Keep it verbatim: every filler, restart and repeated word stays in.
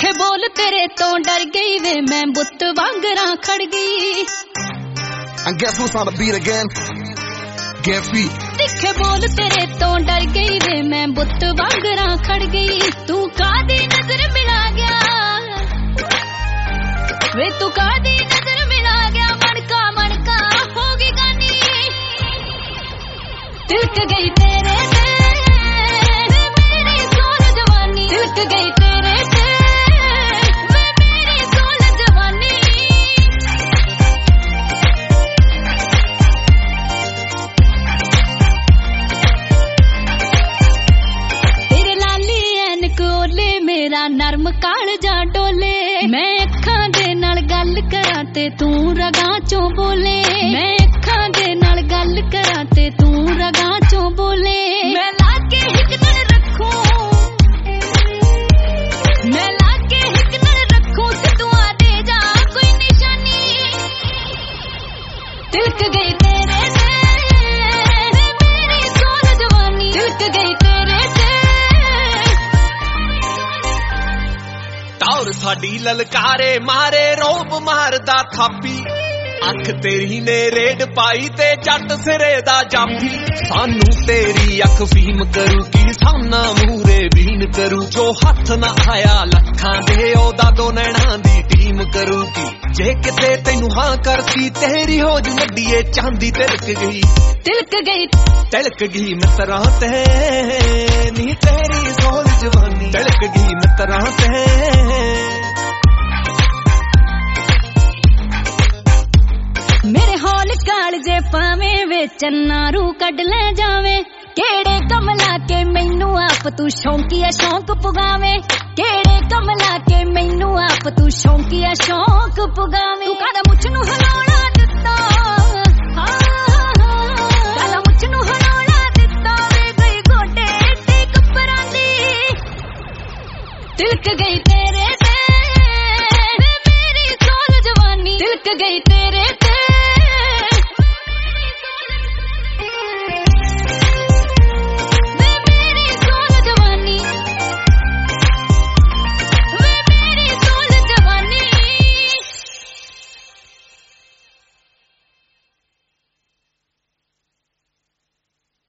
तिखे बोल तेरे तो डर गई वे मैं बुत वांगरा खड़ गई And guess who's on the beat again? Get feet. तिखे बोल तेरे तो डर गई वे मैं बुत वांगरा खड़ गई तू कादी नजर मिला गया वे तू कादी नजर मिला गया मनका मनका होगी गानी तिलक गई तेरे से मेरी सोल जवानी तिलक गई तेरे से मेरी सोल जवानी तेरे लाली ऐनक ओले मेरा नरम काल जा डोले मैं अखां दे नाल गल करा ते तू रगां चों बोले मैं अखां दे नाल गल करा ते तू रगां चों बोले मैं लागे हिक नल रखूं मैं लागे हिक नल रखूं सिद्धुआ दे जा कोई निशानी तिलक गई तेरे से मेरी सोल जवानी तिलक गई तेरे से टौर साडी ललकारे मारे रोब मारदा थापी अख तेरी ने रेड पाई ते जट सिरे दा जाफी सानू तेरी अख फीम करू की सामना मूरे बीन करू जो हथ ना आया लखां दे ओदा दो नैणा दी टीम करू की जे किते तैनू हां करती तेरी हो ज नड्डीए चांदी तिलक गई तिलक गई तिलक गई मित्रा ते नी तेरी सोल जवानी तिलक गई मित्रा ते मेरे हौल काल जे पावे वे चन्ना रू कड ले जावे केड़े कमला के मैनू आप तू शौंकिया शौक पुगावे केड़े कमला के मैनू आप तू शौंकिया शौक पुगावे तू कादा मुछ नू हलाउणा दित्ता कादा मुछ नू हलाउणा दित्ता वे गई गोडे टेक परांदी तिलक गई तेरे से मेरी सोल जवानी तिलक गई तेरे